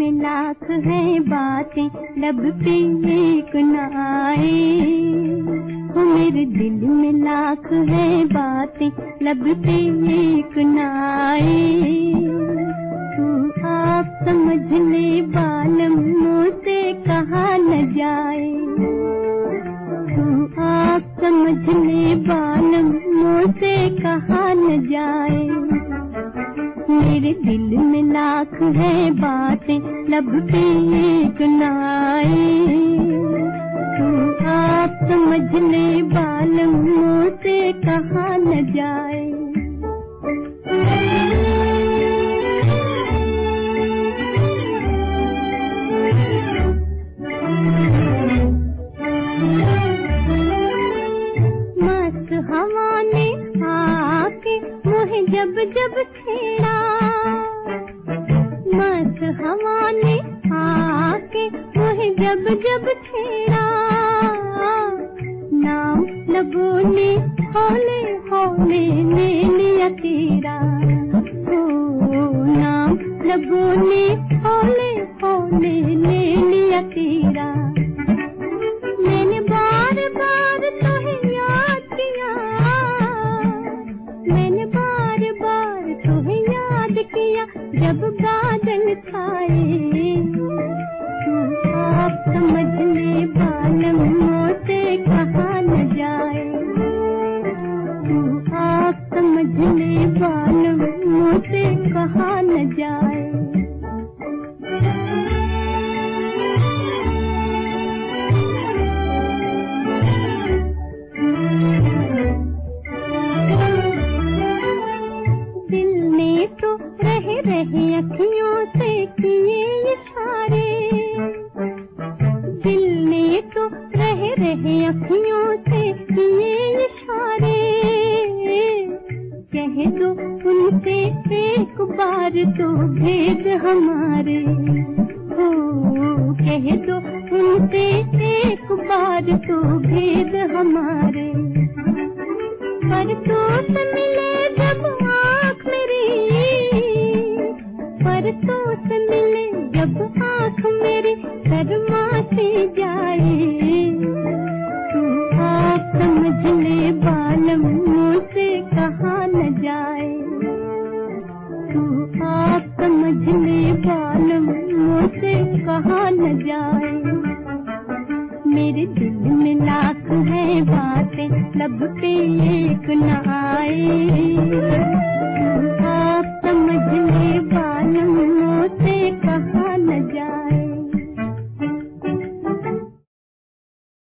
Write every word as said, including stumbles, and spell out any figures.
में लाख है बातें, लब पे एक न आए। हो मेरे दिल में लाख है बातें, लब पे एक न आए। तू आप समझ ले बालम, मुझसे कहा न जाए। तू आप समझ ले बालम, मुझसे कहा न जाए। मेरे दिल में लाख है बातें, लब पे एक न आए। तू आप समझ ले बालम, मुझसे कहा न जाए। मस्त हवा ने आके मुझे जब जब छेड़ा, मस्त हवा ने आके मुझे जब जब छेड़ा। नाम लबों ने हौले हौले ले लिया तेरा। ओ नाम लबों ने हौले हौले ले लिया तेरा। मैंने बार बार तुम्हें याद किया, मैंने बार बार तुम्हें याद किया जब बादल छाए। तू आप समझ ले बालम, मुझसे कहा न जाए। तू आप समझ ले बालम, मुझसे कहा न जाए। रहे रहे अखियों से किए इशारे, दिल ने तो रहे रहे अखियों से किए इशारे। कह दो उनसे एक बार तो भेद हमारे। हो कह दो उनसे एक बार तो भेद हमारे। पर तो मिले जब आँख मेरी, पर तो मिले जब आँख मेरी शर्मा से जाए। तू आप समझ ले बालम, मुझसे कहा न जाए। तू आप समझ ले बालम, मुझसे कहा न जाए। मेरे दिल में लाख है बातें, लब पे एक न